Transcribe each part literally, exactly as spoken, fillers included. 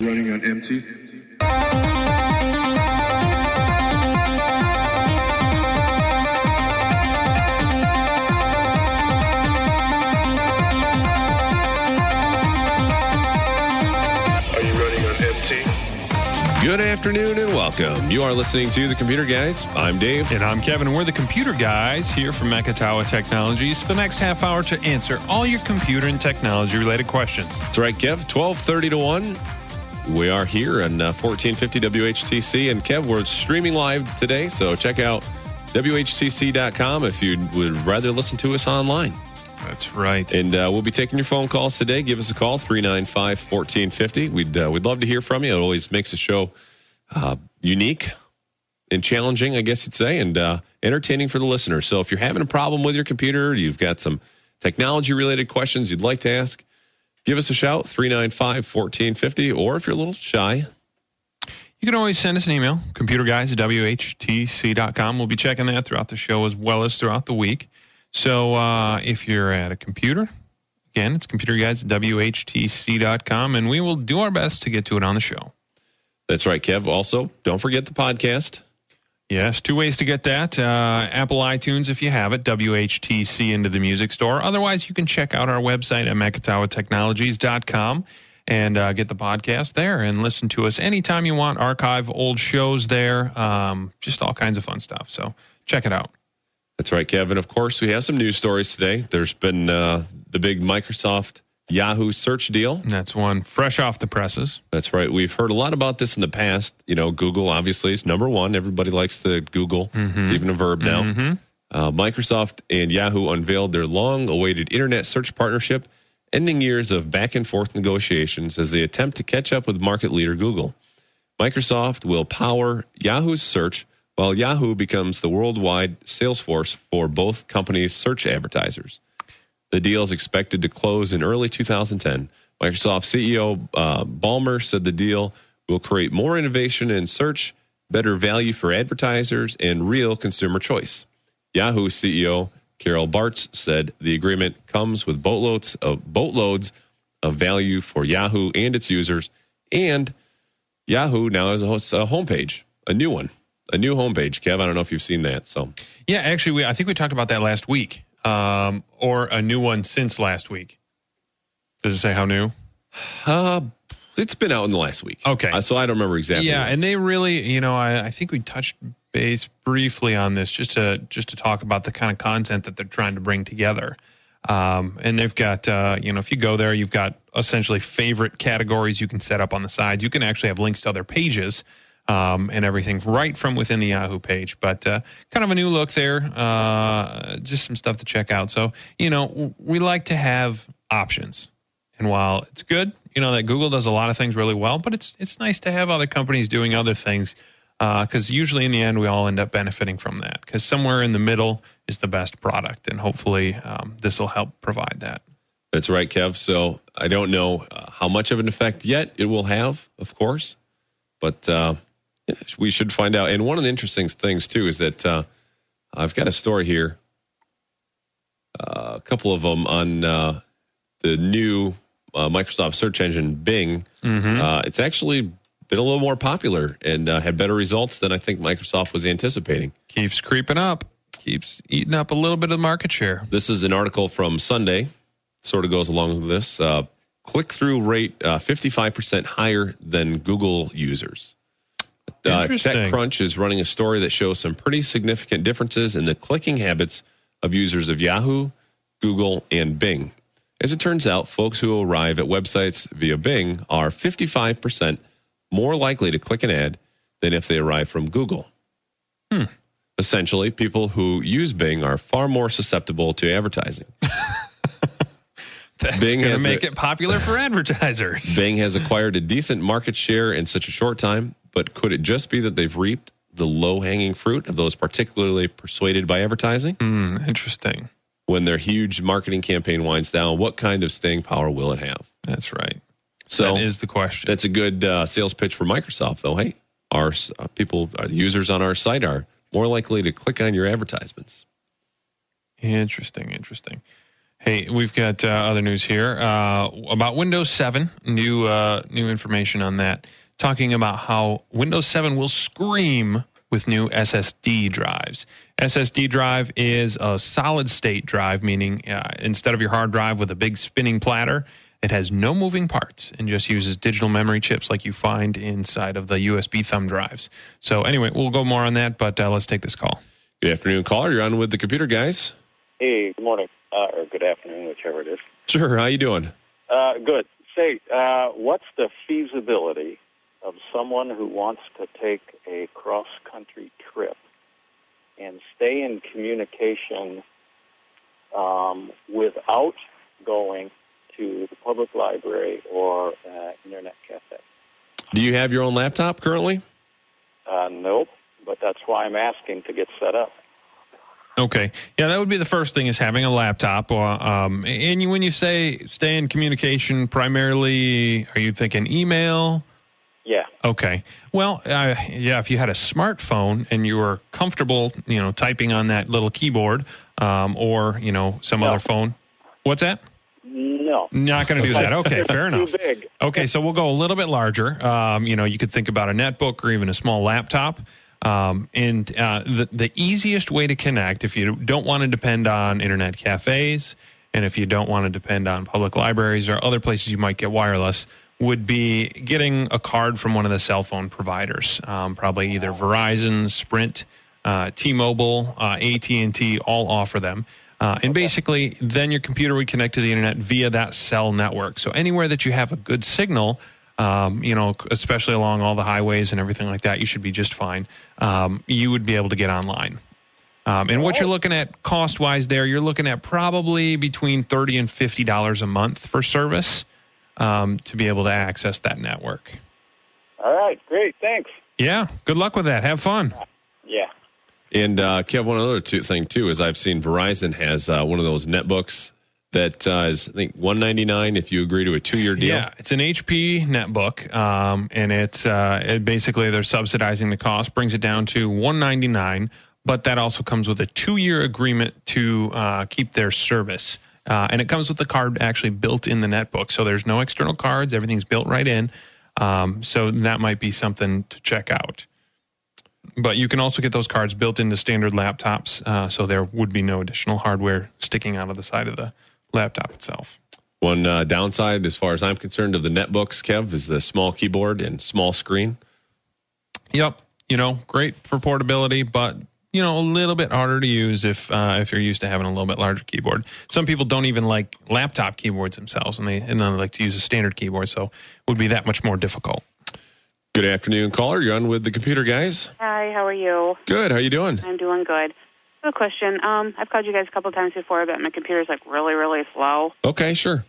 running on empty? Are you running on empty? Good afternoon and welcome. You are listening to The Computer Guys. I'm Dave. And I'm Kevin. We're the Computer Guys here from Makatawa Technologies for the next half hour to answer all your computer and technology related questions. That's right, Kev. twelve thirty to one. We are here on uh, fourteen fifty W H T C. And Kev, we're streaming live today, so check out W H T C dot com if you would rather listen to us online. That's right. And uh, we'll be taking your phone calls today. Give us a call, three nine five, one four five zero. We'd, uh, we'd love to hear from you. It always makes the show uh, unique and challenging, I guess you'd say, and uh, entertaining for the listener. So if you're having a problem with your computer, you've got some technology-related questions you'd like to ask, give us a shout, three nine five, one four five zero, or if you're a little shy, you can always send us an email, computerguys at W H T C dot com. We'll be checking that throughout the show as well as throughout the week. So uh, if you're at a computer, again, it's computerguys at W H T C dot com, and we will do our best to get to it on the show. That's right, Kev. Also, don't forget the podcast. Yes, two ways to get that. Uh, Apple iTunes, if you have it, W H T C into the music store. Otherwise, you can check out our website at Makatawa Technologies dot com and uh, get the podcast there and listen to us anytime you want. Archive old shows there, um, just all kinds of fun stuff. So check it out. That's right, Kevin. Of course, we have some news stories today. There's been uh, the big Microsoft Yahoo search deal. That's one fresh off the presses. That's right. We've heard a lot about this in the past. You know, Google obviously is number one. Everybody likes the Google, mm-hmm. it's even a verb now. Mm-hmm. Uh, Microsoft and Yahoo unveiled their long-awaited internet search partnership, ending years of back-and-forth negotiations as they attempt to catch up with market leader Google. Microsoft will power Yahoo's search, while Yahoo becomes the worldwide sales force for both companies' search advertisers. The deal is expected to close in early two thousand ten. Microsoft C E O uh, Ballmer said the deal will create more innovation in search, better value for advertisers, and real consumer choice. Yahoo C E O Carol Bartz said the agreement comes with boatloads of, boatloads of value for Yahoo and its users, and Yahoo now has a, a homepage, a new one. A new homepage, Kev. I don't know if you've seen that. So, yeah, actually, we, I think we talked about that last week, um, or a new one since last week. Does it say how new? Uh, it's been out in the last week. Okay. Uh, so I don't remember exactly. Yeah, what. and they really, you know, I, I think we touched base briefly on this just to just to talk about the kind of content that they're trying to bring together. Um, and they've got, uh, you know, if you go there, you've got essentially favorite categories you can set up on the sides. You can actually have links to other pages. Um, and everything right from within the Yahoo page. But uh, kind of a new look there, uh, just some stuff to check out. So, you know, we like to have options. And while it's good, you know, that Google does a lot of things really well, but it's it's nice to have other companies doing other things because uh, usually in the end, we all end up benefiting from that because somewhere in the middle is the best product. And hopefully um, this will help provide that. That's right, Kev. So I don't know uh, how much of an effect yet it will have, of course, but... Uh, we should find out. And one of the interesting things, too, is that uh, I've got a story here, uh, a couple of them on uh, the new uh, Microsoft search engine, Bing. Mm-hmm. Uh, it's actually been a little more popular and uh, had better results than I think Microsoft was anticipating. Keeps creeping up. Keeps eating up a little bit of market share. This is an article from Sunday. Sort of goes along with this. Uh, click-through rate uh, fifty-five percent higher than Google users. Uh, TechCrunch is running a story that shows some pretty significant differences in the clicking habits of users of Yahoo, Google, and Bing. As it turns out, folks who arrive at websites via Bing are fifty-five percent more likely to click an ad than if they arrive from Google. Hmm. Essentially, people who use Bing are far more susceptible to advertising. That's going to make a, it popular for advertisers. Bing has acquired a decent market share in such a short time, but could it just be that they've reaped the low-hanging fruit of those particularly persuaded by advertising? Mm, interesting. When their huge marketing campaign winds down, what kind of staying power will it have? That's right. So that is the question. That's a good uh, sales pitch for Microsoft, though. Hey, our uh, people, our users on our site are more likely to click on your advertisements. Interesting, interesting. Hey, we've got uh, other news here uh, about Windows seven. New uh, new information on that. Talking about how Windows seven will scream with new S S D drives. S S D drive is a solid state drive, meaning uh, instead of your hard drive with a big spinning platter, it has no moving parts and just uses digital memory chips like you find inside of the U S B thumb drives. So anyway, we'll go more on that, but uh, let's take this call. Good afternoon, caller. You're on with the computer guys. Hey, good morning, uh, or good afternoon, whichever it is. Sure. How you doing? Uh, good. Say, uh, what's the feasibility of someone who wants to take a cross-country trip and stay in communication um, without going to the public library or uh, internet cafe? Do you have your own laptop currently? Uh, nope, but that's why I'm asking to get set up. Okay. Yeah, that would be the first thing is having a laptop. Or, um, and you, when you say stay in communication, primarily, are you thinking email? Yeah. Okay. Well, uh, yeah, if you had a smartphone and you were comfortable, you know, typing on that little keyboard um, or, you know, some No. other phone. What's that? No. Not going to do that. Okay, fair enough. Too big. Okay, so we'll go a little bit larger. Um, you know, you could think about a netbook or even a small laptop. Um, and uh, the, the easiest way to connect, if you don't want to depend on internet cafes and if you don't want to depend on public libraries or other places you might get wireless, would be getting a card from one of the cell phone providers, um, probably either Verizon, Sprint, uh, T-Mobile, uh, A T and T, all offer them. Uh, and basically, then your computer would connect to the internet via that cell network. So anywhere that you have a good signal, um, you know, especially along all the highways and everything like that, you should be just fine. Um, you would be able to get online. Um, and what you're looking at cost-wise there, you're looking at probably between thirty dollars and fifty dollars a month for service um, to be able to access that network. All right, great, thanks. Yeah, good luck with that. Have fun. Yeah. And uh, Kev, one other two, thing too is I've seen Verizon has uh, one of those netbooks that uh, is I think one ninety-nine if you agree to a two-year deal. Yeah, it's an H P netbook, um, and it's uh, it basically they're subsidizing the cost, brings it down to one ninety-nine. But that also comes with a two-year agreement to uh, keep their service, uh, and it comes with the card actually built in the netbook. So there's no external cards; everything's built right in. Um, so that might be something to check out. But you can also get those cards built into standard laptops, uh, so there would be no additional hardware sticking out of the side of the laptop itself. One uh, downside, as far as I'm concerned, of the netbooks, Kev, is the small keyboard and small screen. Yep, you know, great for portability, but you know, a little bit harder to use if uh, if you're used to having a little bit larger keyboard. Some people don't even like laptop keyboards themselves, and they and then like to use a standard keyboard, so it would be that much more difficult. Good afternoon, caller. You're on with the computer guys. Hi, how are you? Good. How you doing? I'm doing good. I have a question. Um, I've called you guys a couple times before, but my computer's like really, really slow. Okay, sure.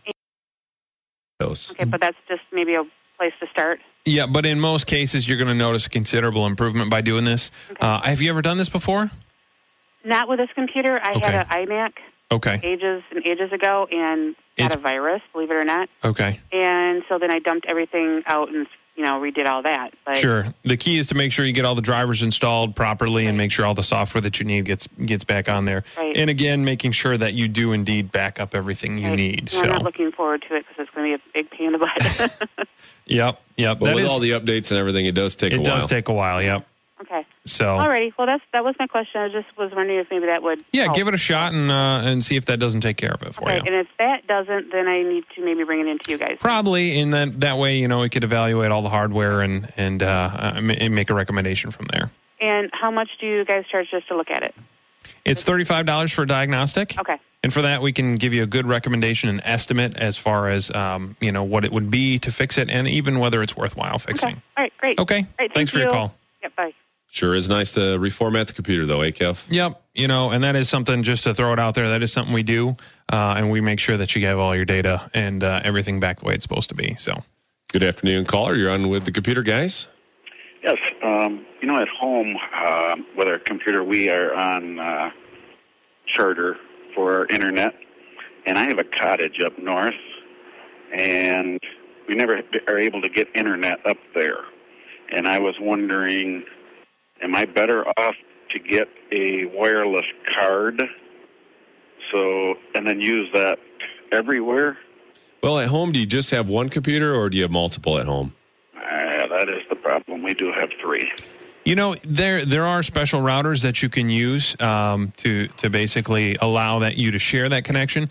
Those. Okay, but that's just maybe a place to start. Yeah, but in most cases, you're going to notice a considerable improvement by doing this. Okay. Uh, have you ever done this before? Not with this computer. I Okay. had an iMac Okay. ages and ages ago and It's- had a virus, believe it or not. Okay. And so then I dumped everything out and, you know, redid all that. But Sure. The key is to make sure you get all the drivers installed properly and Right. make sure all the software that you need gets gets back on there. Right. And again, making sure that you do indeed back up everything you I- need. and So, I'm not looking forward to it because it's going to be a big pain in the butt. yep, yep. But That with is- all the updates and everything, it does take a it while. does take a while. Yep. Okay. So, Alrighty. Well, that's that was my question. I just was wondering if maybe that would yeah, help. give it a shot and uh, and see if that doesn't take care of it for Okay, you. and if that doesn't, then I need to maybe bring it into you guys. Probably, and then that way, you know, we could evaluate all the hardware and and uh, uh, ma- and make a recommendation from there. And how much do you guys charge just to look at it? It's thirty-five dollars for a diagnostic. Okay. And for that, we can give you a good recommendation and estimate as far as, um, you know, what it would be to fix it and even whether it's worthwhile fixing. Okay. All right, great. Okay. All right, Thanks thank for your you. call. Yep, bye. Sure is nice to reformat the computer, though, eh, Kev? Yep. You know, and that is something, just to throw it out there, that is something we do. Uh, and we make sure that you have all your data and uh, everything back the way it's supposed to be. So, Good afternoon, caller. You're on with the computer guys. Yes, um, you know, at home uh, with our computer, we are on uh, charter for our internet, and I have a cottage up north, and we never are able to get internet up there. And I was wondering, am I better off to get a wireless card So, and then use that everywhere? Well, at home, do you just have one computer or do you have multiple at home? Uh, that is the problem. We do have three. You know, there there are special routers that you can use um, to to basically allow that you to share that connection.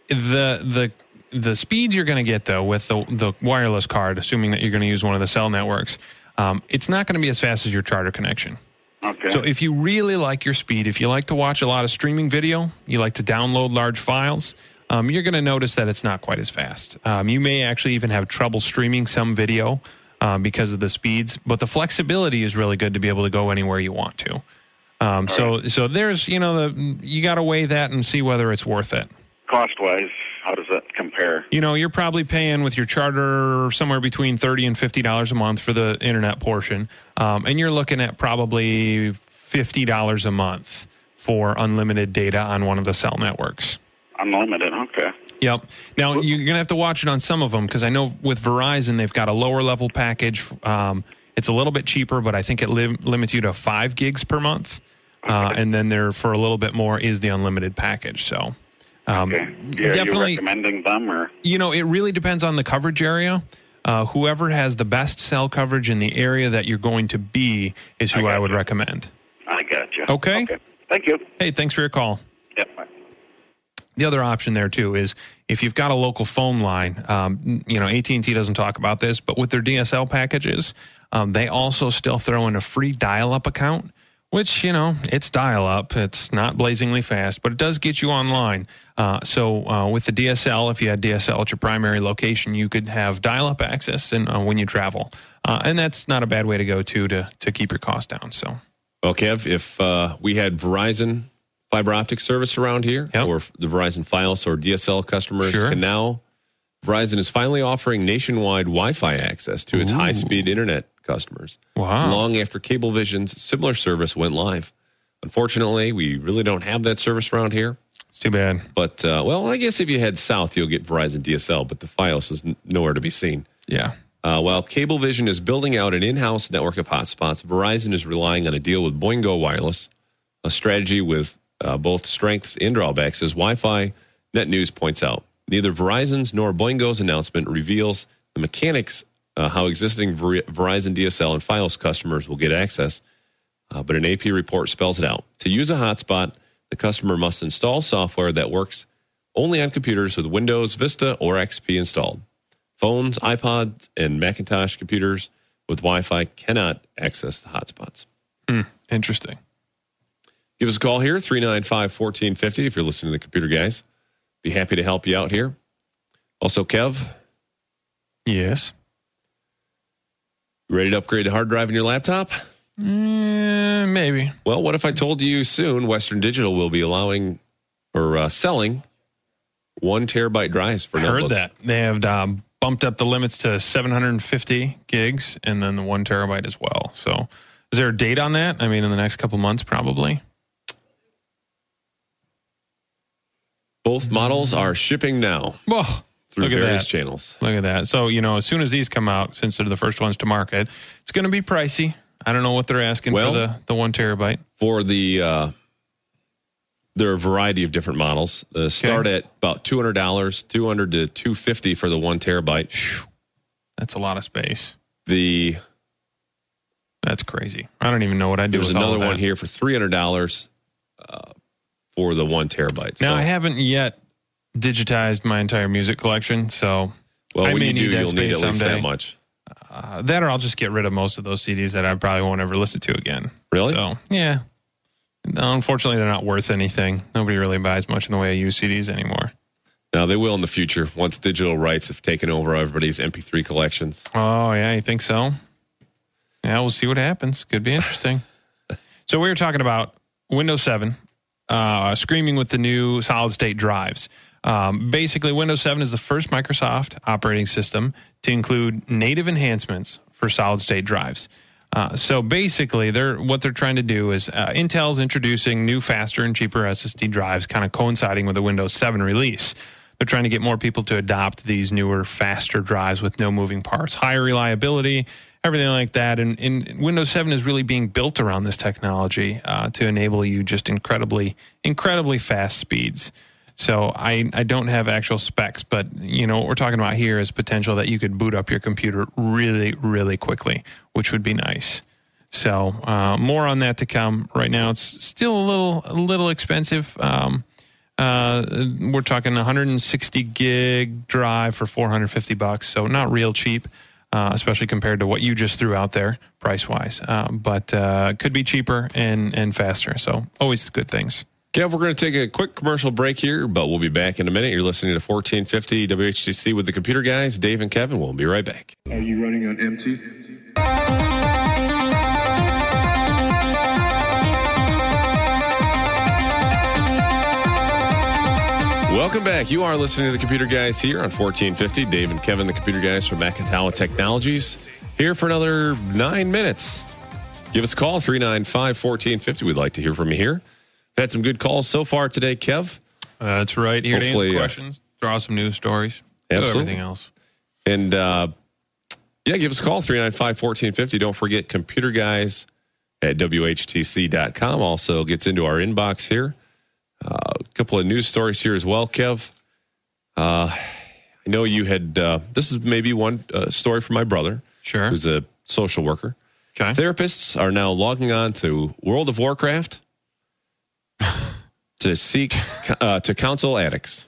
The the the speeds you're going to get though with the the wireless card, assuming that you're going to use one of the cell networks, um, it's not going to be as fast as your Charter connection. Okay. So if you really like your speed, if you like to watch a lot of streaming video, you like to download large files, um, you're going to notice that it's not quite as fast. Um, you may actually even have trouble streaming some video um, because of the speeds, but the flexibility is really good to be able to go anywhere you want to. Um, so, right. so there's, you know, the, you got to weigh that and see whether it's worth it. Cost-wise, how does that compare? You know, you're probably paying with your Charter somewhere between thirty and fifty dollars a month for the internet portion. Um, and you're looking at probably fifty dollars a month for unlimited data on one of the cell networks. Unlimited, okay. Yep. Now, you're going to have to watch it on some of them because I know with Verizon, they've got a lower level package. Um, it's a little bit cheaper, but I think it lim- limits you to five gigs per month. Uh, and then there, for a little bit more, is the unlimited package. So. Um, okay. Yeah, definitely, are you recommending them? Or? You know, it really depends on the coverage area. Uh, whoever has the best cell coverage in the area that you're going to be is who I, I would you. recommend. I got you. Okay? okay. Thank you. Hey, thanks for your call. Yep. Bye. The other option there, too, is if you've got a local phone line, um, you know, A T and T doesn't talk about this, but with their D S L packages, um, they also still throw in a free dial-up account, which, you know, it's dial-up. It's not blazingly fast, but it does get you online. Uh, so uh, with the D S L, if you had D S L at your primary location, you could have dial-up access and, uh, when you travel. Uh, and that's not a bad way to go, too, to, to keep your costs down. So, well, Kev, if uh, we had Verizon fiber optic service around here, yep. or the Verizon Fios or D S L customers sure. can now, Verizon is finally offering nationwide Wi-Fi access to its Ooh. high-speed internet customers. Wow. Long after Cablevision's similar service went live. Unfortunately, we really don't have that service around here. It's too bad. But, uh, well, I guess if you head south, you'll get Verizon D S L, but the Fios is n- nowhere to be seen. Yeah. Uh, while Cablevision is building out an in-house network of hotspots, Verizon is relying on a deal with Boingo Wireless, a strategy with uh, both strengths and drawbacks, as Wi-Fi Net News points out. Neither Verizon's nor Boingo's announcement reveals the mechanics uh, how existing Ver- Verizon D S L and Fios customers will get access, uh, but an A P report spells it out. To use a hotspot, the customer must install software that works only on computers with Windows, Vista, or X P installed. Phones, iPods, and Macintosh computers with Wi-Fi cannot access the hotspots. Hmm, interesting. Give us a call here, three nine five, one four five zero if you're listening to the Computer Guys. Be happy to help you out here. Also, Kev. Yes? Ready to upgrade the hard drive in your laptop? Mm, maybe. Well, what if I told you soon Western Digital will be allowing or uh, selling one terabyte drives for I notebooks? heard that. They have um, bumped up the limits to seven hundred fifty gigs and then the one terabyte as well. So is there a date on that? I mean, in the next couple months, probably. Both models are shipping now Whoa, through look at various that. channels. Look at that. So, you know, as soon as these come out, since they're the first ones to market, it's going to be pricey. I don't know what they're asking well, for the, the one terabyte. For the, uh, there are a variety of different models. Uh, start Okay. at about two hundred dollars, two hundred dollars to two hundred fifty dollars for the one terabyte. Whew. That's a lot of space. The That's crazy. I don't even know what I do There's with all another of that. one here for three hundred dollars uh, for the one terabyte. Now, so, I haven't yet digitized my entire music collection, so well, I when may you do, need that you'll need space at least someday. that much. Uh, that or I'll just get rid of most of those C Ds that I probably won't ever listen to again. Really? So, yeah. No, unfortunately, they're not worth anything. Nobody really buys much in the way of used C Ds anymore. Now, they will in the future once digital rights have taken over everybody's M P three collections. Oh, yeah, you think so? Yeah, we'll see what happens. Could be interesting. So we were talking about Windows seven, uh, screaming with the new solid-state drives. Um, basically, Windows seven is the first Microsoft operating system to include native enhancements for solid-state drives. Uh, so basically, they're what they're trying to do is uh, Intel's introducing new, faster, and cheaper S S D drives, kind of coinciding with the Windows seven release. They're trying to get more people to adopt these newer, faster drives with no moving parts, higher reliability, everything like that. And, and Windows seven is really being built around this technology uh, to enable you just incredibly, incredibly fast speeds. So I, I don't have actual specs, but you know what we're talking about here is potential that you could boot up your computer really, really quickly, which would be nice. So uh, more on that to come. Right now, it's still a little a little expensive. Um, uh, we're talking one hundred sixty gig drive for four hundred fifty bucks, so not real cheap, uh, especially compared to what you just threw out there price wise. Uh, but uh, could be cheaper and and faster. So always good things. Kev, we're going to take a quick commercial break here, but we'll be back in a minute. You're listening to fourteen fifty W H T C with the computer guys, Dave and Kevin. We'll be right back. Are you running on empty? Welcome back. You are listening to the computer guys here on fourteen fifty. Dave and Kevin, the computer guys from Macatawa Technologies, here for another nine minutes. Give us a call, three nine five, one four five zero. We'd like to hear from you here. Had some good calls so far today, Kev. Uh, that's right. Here to Hopefully, answer questions, uh, draw some news stories, do absolutely. everything else. And, uh, yeah, give us a call, three nine five, one four five zero. Don't forget, computer guys at W H T C dot com also gets into our inbox here. Uh, a couple of news stories here as well, Kev. Uh, I know you had, uh, this is maybe one uh, story from my brother. Sure. Who's a social worker. Okay. Therapists are now logging on to World of Warcraft to seek uh, to counsel addicts.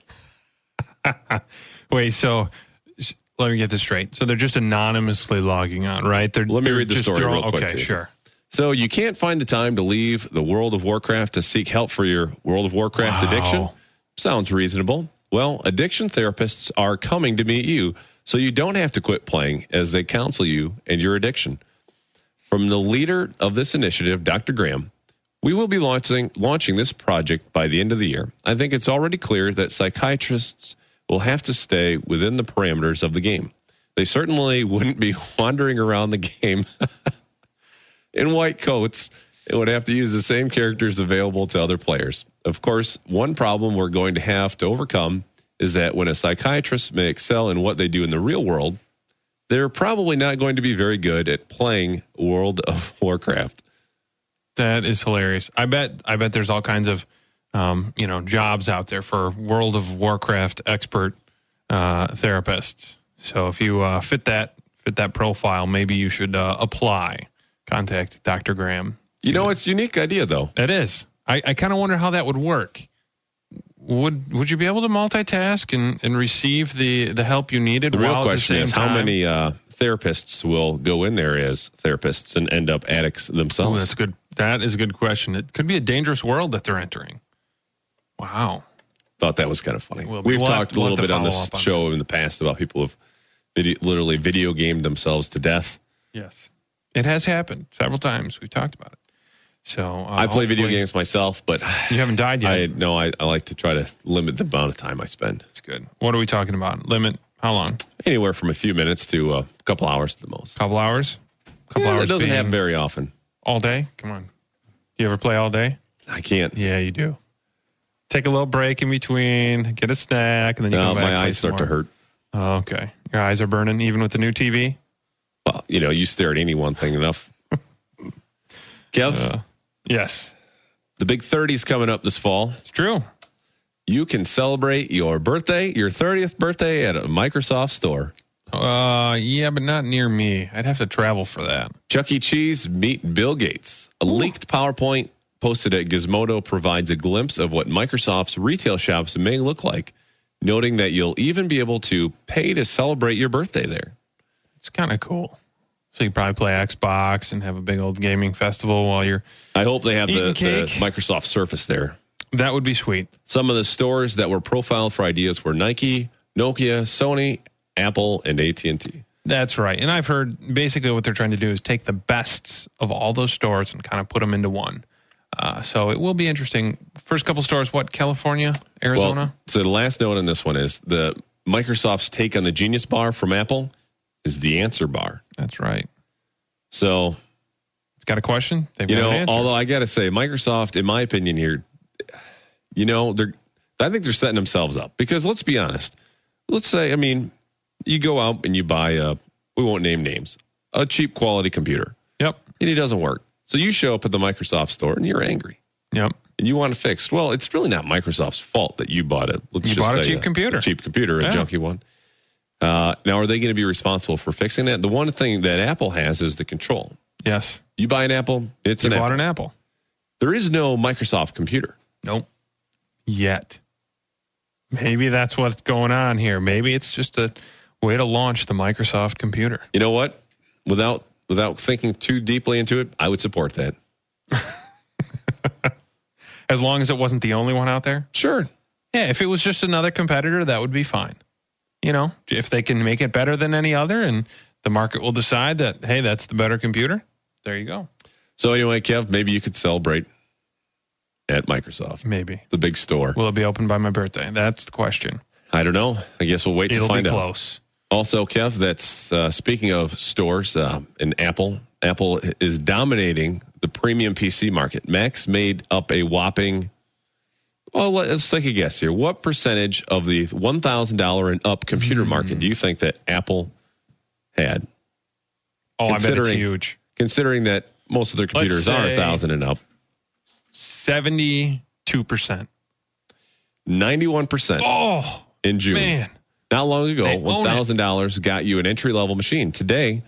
Wait, so let me get this straight. So they're just anonymously logging on, right? They're, Let me they're read the just story throwing, real quick. Okay, to you. sure. So you can't find the time to leave the World of Warcraft to seek help for your World of Warcraft Wow. addiction? Sounds reasonable. Well, addiction therapists are coming to meet you, so you don't have to quit playing as they counsel you and your addiction. From the leader of this initiative, Doctor Graham, we will be launching launching this project by the end of the year. I think it's already clear that psychiatrists will have to stay within the parameters of the game. They certainly wouldn't be wandering around the game in white coats. It would have to use the same characters available to other players. Of course, one problem we're going to have to overcome is that when a psychiatrist may excel in what they do in the real world, they're probably not going to be very good at playing World of Warcraft. That is hilarious. I bet. I bet there's all kinds of, um, you know, jobs out there for World of Warcraft expert uh, therapists. So if you uh, fit that fit that profile, maybe you should uh, apply. Contact Doctor Graham. You know, it's a unique idea, though. It is. I, I kind of wonder how that would work. Would Would you be able to multitask and, and receive the, the help you needed? The real while question at the is same how time? many uh, therapists will go in there as therapists and end up addicts themselves? Oh, that's good. That is a good question. It could be a dangerous world that they're entering. Wow. Thought that was kind of funny. We'll- We've we'll talked have- a we'll little have bit to on follow this up on show in the past about people who've video, literally video gamed themselves to death. Yes. It has happened several times. We've talked about it. So uh, I play video hopefully- games myself, but You haven't died yet. I no, I, I like to try to limit the amount of time I spend. That's good. What are we talking about? Limit? How long? Anywhere from a few minutes to a couple hours at the most. Couple hours? Couple Yeah, hours. that doesn't being happen very often. all day? Come on. You ever play all day? I can't. Yeah, you do. Take a little break in between, get a snack, and then you No, come back. my and play eyes some start to more. hurt. Oh, okay. Your eyes are burning even with the new T V? Well, you know, you stare at any one thing enough. Kev, Uh, yes. the big thirty's coming up this fall. It's true. You can celebrate your birthday, your thirtieth birthday at a Microsoft store. Uh, yeah, but not near me. I'd have to travel for that. Chuck E. Cheese meet Bill Gates. A leaked PowerPoint posted at Gizmodo provides a glimpse of what Microsoft's retail shops may look like, noting that you'll even be able to pay to celebrate your birthday there. It's kind of cool. So you probably play Xbox and have a big old gaming festival while you're. I hope they have the, Eating the cake. Microsoft Surface there. That would be sweet. Some of the stores that were profiled for ideas were Nike, Nokia, Sony, Apple, and A T and T. That's right. And I've heard basically what they're trying to do is take the bests of all those stores and kind of put them into one. Uh, so it will be interesting. First couple stores, what, California, Arizona? Well, so the last note on this one is the Microsoft's take on the Genius Bar from Apple is the Answer Bar. That's right. So, Got a question? They've you got know, an answer. although I got to say, Microsoft, in my opinion here, you know, they're, I think they're setting themselves up because let's be honest. Let's say, I mean, you go out and you buy a, we won't name names, a cheap quality computer Yep. and it doesn't work. So you show up at the Microsoft store and you're angry. Yep. and you want it fixed. Well, it's really not Microsoft's fault that you bought it. Let's You just bought a say cheap computer. A cheap computer, a Yeah. junky one. Uh, now, are they going to be responsible for fixing that? The one thing that Apple has is the control. Yes. You buy an Apple, it's You an bought Apple. an Apple. There is no Microsoft computer. Nope. Yet. Maybe that's what's going on here. Maybe it's just a way to launch the Microsoft computer. You know what? Without without thinking too deeply into it, I would support that. As long as it wasn't the only one out there? Sure. Yeah, if it was just another competitor, that would be fine. You know, if they can make it better than any other and the market will decide that, hey, that's the better computer, there you go. So anyway, Kev, maybe you could celebrate at Microsoft. Maybe. The big store. Will it be open by my birthday? That's the question. I don't know. I guess we'll wait It'll to find be out. close. Also, Kev, that's uh, speaking of stores uh, and Apple. Apple is dominating the premium P C market. Max made up a whopping, well, let's take a guess here. What percentage of the one thousand dollars and up computer mm. market do you think that Apple had? Oh, I bet it's huge. Considering that most of their computers are one thousand dollars and up. seventy-two percent. ninety-one percent oh, in June. Man. Not long ago, one thousand dollars got you an entry-level machine. Today,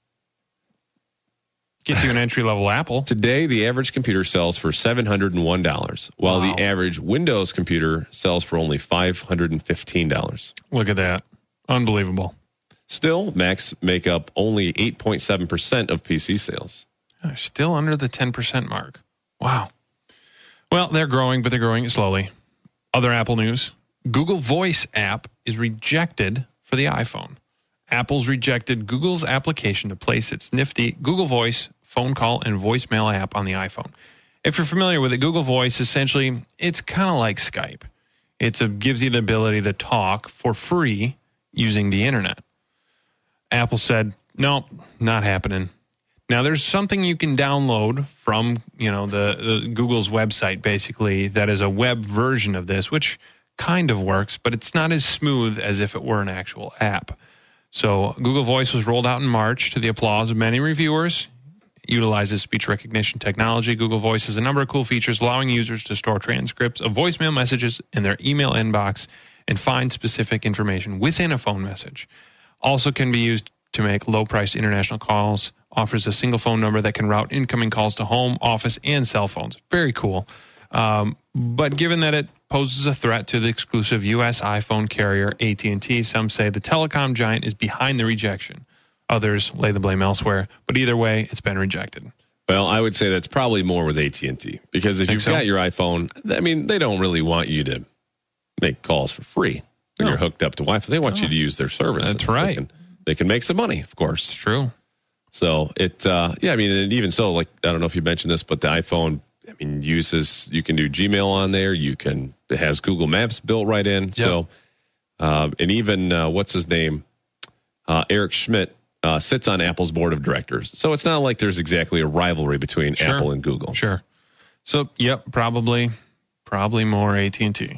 gets you an entry-level Apple. Today, the average computer sells for seven hundred one dollars, while wow. the average Windows computer sells for only five hundred fifteen dollars. Look at that. Unbelievable. Still, Macs make up only eight point seven percent of P C sales. They're still under the ten percent mark. Wow. Well, they're growing, but they're growing slowly. Other Apple news. Google Voice app is rejected for the iPhone. Apple's rejected Google's application to place its nifty Google Voice phone call and voicemail app on the iPhone. If you're familiar with it, Google Voice, essentially, it's kind of like Skype. It gives you the ability to talk for free using the internet. Apple said, no, not happening. Now, there's something you can download from, you know, the, the Google's website, basically, that is a web version of this, which kind of works, but it's not as smooth as if it were an actual app. So Google Voice was rolled out in March to the applause of many reviewers. It utilizes speech recognition technology. Google Voice has a number of cool features, allowing users to store transcripts of voicemail messages in their email inbox and find specific information within a phone message. Also can be used to make low-priced international calls, offers a single phone number that can route incoming calls to home, office, and cell phones. Very cool. Um, but given that it poses a threat to the exclusive U S iPhone carrier A T and T, some say the telecom giant is behind the rejection. Others lay the blame elsewhere. But either way, it's been rejected. Well, I would say that's probably more with A T and T. Because if Think you've so? got your iPhone, I mean, they don't really want you to make calls for free when No. you're hooked up to Wi-Fi. They want No. you to use their service. That's right. They can, they can make some money, of course. It's true. So it, uh, yeah, I mean, and even so, like, I don't know if you mentioned this, but the iPhone, I mean, uses, you can do Gmail on there. You can, it has Google Maps built right in. Yep. So, um, and even, uh, what's his name? Uh, Eric Schmidt uh, sits on Apple's board of directors. So it's not like there's exactly a rivalry between Sure. Apple and Google. Sure. So, yep, probably, probably more A T and T.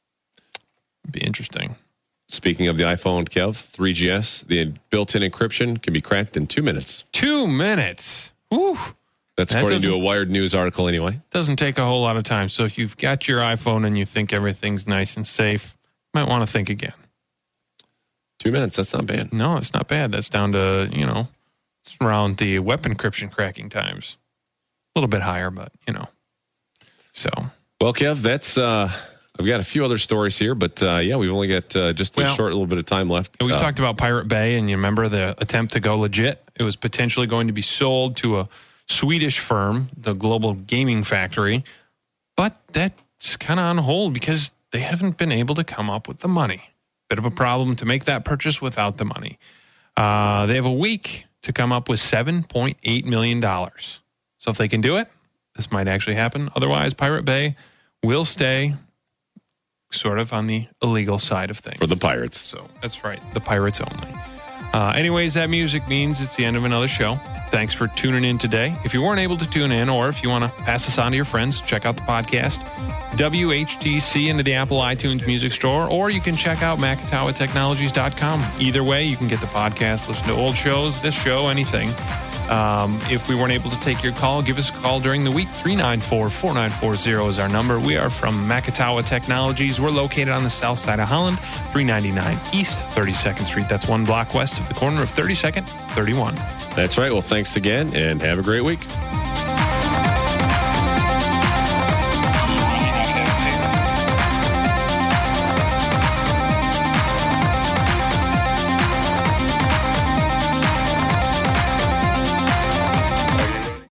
Be interesting. Speaking of the iPhone, Kev, three G S, the built-in encryption can be cracked in two minutes. Two minutes. Woo. That's That according to a doesn't- Wired News article anyway. Doesn't take a whole lot of time. So if you've got your iPhone and you think everything's nice and safe, you might want to think again. Two minutes, that's not bad. No, it's not bad. That's down to, you know, it's around the web encryption cracking times. A little bit higher, but, you know. So. Well, Kev, that's, uh, I've got a few other stories here, but uh, yeah, we've only got uh, just a Well, short little bit of time left. We uh, talked about Pirate Bay, and you remember the attempt to go legit. It was potentially going to be sold to a Swedish firm, the Global Gaming Factory, but that's kind of on hold because they haven't been able to come up with the money. Bit of a problem to make that purchase without the money. Uh, they have a week to come up with seven point eight million dollars. So if they can do it, this might actually happen. Otherwise, Pirate Bay will stay sort of on the illegal side of things. For the Pirates. So that's right, the Pirates only. Uh, anyways, that music means it's the end of another show. Thanks for tuning in today. If you weren't able to tune in, or if you want to pass this on to your friends, check out the podcast, W H T C into the Apple iTunes Music Store, or you can check out Macatawa Technologies dot com. Either way, you can get the podcast, listen to old shows, this show, anything. Um, if we weren't able to take your call, give us a call during the week. three nine four, four nine four zero is our number. We are from Makatawa Technologies. We're located on the south side of Holland, three ninety-nine East thirty-second Street. That's one block west of the corner of thirty-second, thirty-one. That's right. Well, thanks again, and have a great week.